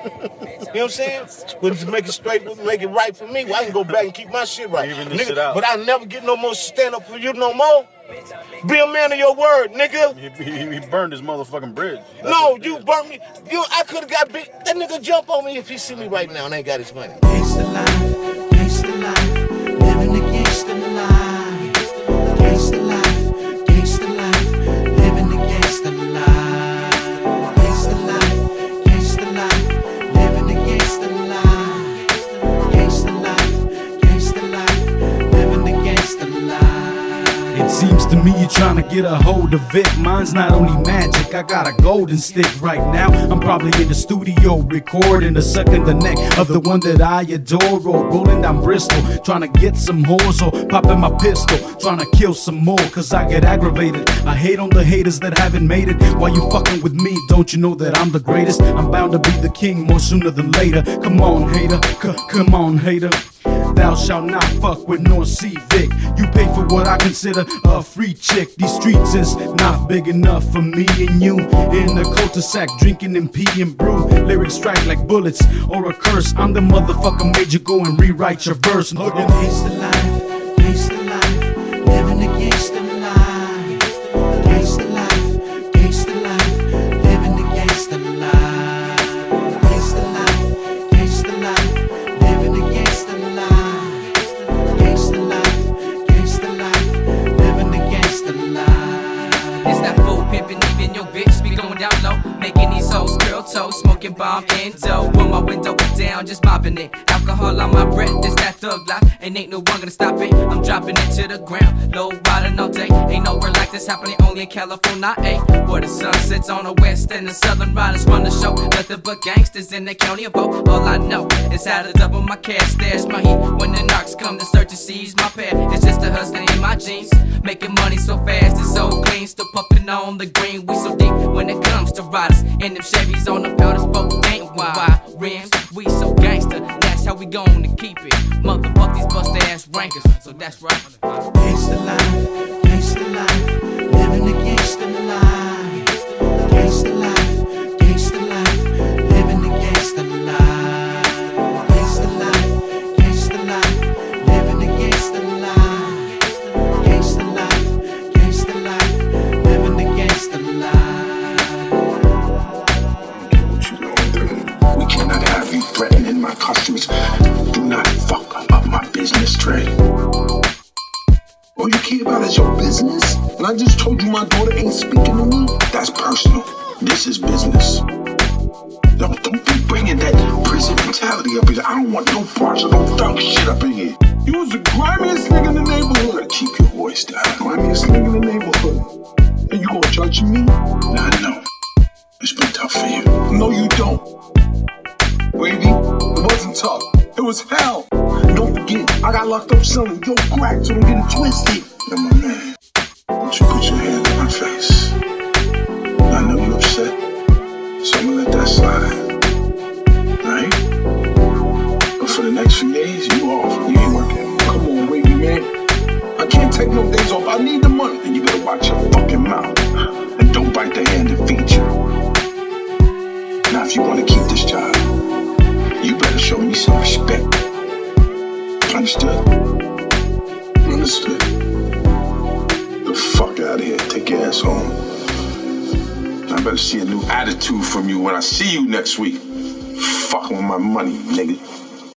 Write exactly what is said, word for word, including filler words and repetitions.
You know what I'm saying? But to make it straight, make it right for me, well, I can go back and keep my shit right. Even this nigga, shit out. But I never get no more stand up for you no more. Be a man of your word, nigga. He, he, he burned his motherfucking bridge. That's no, you burnt me. You, I could have got big. That nigga jump on me if he see me right now and ain't got his money. Gangsta life, gangsta life, living the gangsta life. Gangsta life, gangsta life, living the gangsta life. Gangsta life, gangsta life, living the gangsta life. Gangsta life, gangsta life, living the gangsta life. It seems to me you're trying to get a hold of it. Mine's not only magic, I got a golden stick right now. I'm probably in the studio recording or sucking the neck of the one that I adore, or rolling down Bristol, trying to get some whores, or popping my pistol, trying to kill some more, cause I get aggravated. I hate on the haters that haven't made it. While you fucking with me, don't you know that I'm the greatest? I'm bound to be the king more sooner than later. Come on, hater, c- come on, hater. Thou shalt not fuck with North Sea Vic. You pay for what I consider a free chick. These streets is not big enough for me and you. In the cul-de-sac, drinking and pee and brew. Lyrics strike like bullets or a curse. I'm the motherfucker made you go and rewrite your verse. Hugging Gangsta life, gangsta life, living the gangsta life. Gangsta life, gangsta life, living the gangsta life. Gangsta life, gangsta life, living the gangsta life. Gangsta life, gangsta life, living the gangsta life. It's that full pimpin', even your bitch be going down low, making these hoes curl toes, smoking bomb endo. When my window is down, just mopping it. Alcohol on my breath, this that thug life, and ain't no one gonna stop it. I'm dropping it to the ground, low riding all day. Ain't nowhere like this happening, only in California, eh? Where the sun sets on the west and the southern riders run the show. Nothing but gangsters in the county of Oak. All I know is how to double my cash, stash my heat. When the narcs come to search and seize my pair, it's just a hustler in my jeans, making money so fast and so clean. Still puffing on the green, we so deep when it comes to riders. And them Chevys on the powder spoke ain't wide rims. We so gangster, that's how we gonna keep it. Motherfuck these bust ass rankers, so that's right. Gangsta life, gangsta life, living the gangsta life. Gangsta life, gangsta life, living the gangsta life. Gangsta life, gangsta life, living the gangsta life. Gangsta life, gangsta life, living the gangsta life. What you gonna do? We cannot have you threatening my customers. Do not fuck up my business, Trey. All you care about is your business? And I just told you my daughter ain't speaking to me? That's personal. This is business. Don't, don't be bringing that prison mentality up here. I don't want no parts of no thug shit up in here. You was the grimiest nigga in the neighborhood. Keep your voice down. Grimiest nigga in the neighborhood. And you gonna judge me? Nah, no. It's been tough for you. No, you don't. Wavy, it wasn't tough. It was hell. And don't forget, I got locked up selling your crack, so don't get it twisted. And my man, don't you put your hand in my face. I know you're upset, so I'm gonna let that slide. Right? But for the next few days, you off. You ain't working. Come on, Wavy, man. I can't take no days off. I need the money. And you better watch your fucking mouth. And don't bite the hand that feeds you. Now, if you want to keep this job, you better show me some respect. Understood? Understood. The fuck out of here. Take your ass home. I better see a new attitude from you when I see you next week. Fucking with my money, nigga.